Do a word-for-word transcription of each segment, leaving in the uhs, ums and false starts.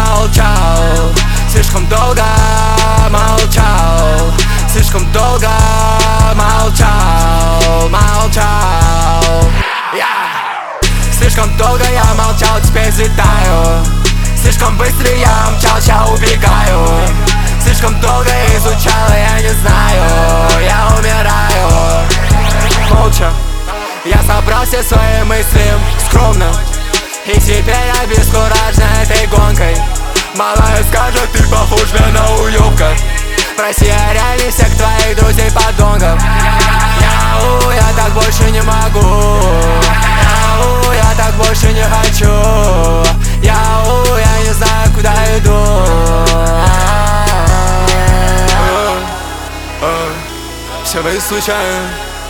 молчал, слишком долго молчал, слишком долго молчал, молчал. yeah. Слишком долго я молчал, теперь взлетаю. Слишком быстро я мчался, убегаю. Слишком долго изучал, я не знаю, я умираю. Молча я собрал все свои мысли скромно, и теперь я бескуражна этой гонкой. Малая скажет, ты похож на уёбка. Проси о реале всех твоих друзей подонков. Яу, я так больше не могу. Яу, я так больше не хочу. Яу, я не знаю, куда иду. Все вы случайно.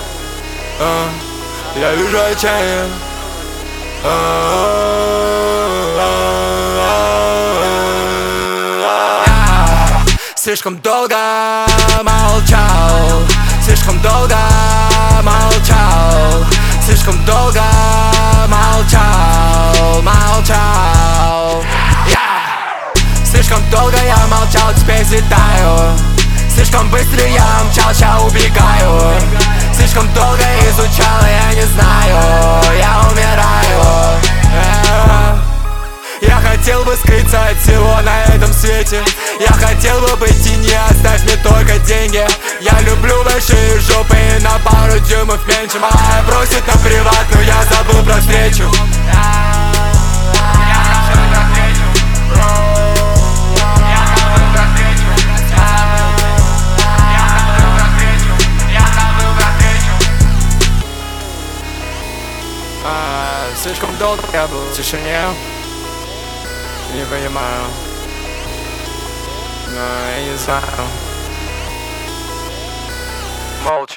Я вижу отчаяние. Слишком долго молчал, слишком долго молчал, слишком долго молчал, молчал. yeah. Слишком долго я молчал, теперь взлетаю. Слишком быстро я мчался, убегаю. Слишком долго изучал, я не знаю, я умираю. yeah. Я хотел бы скрыться от всего на этом свете. Я хотел бы быть в тени, оставь мне только деньги. Я люблю большие жопы и на пару дюймов меньше. Малая просит на приват, но я забыл про встречу. А, слишком долго я был в тишине. Не понимаю, но я не знаю. Молча.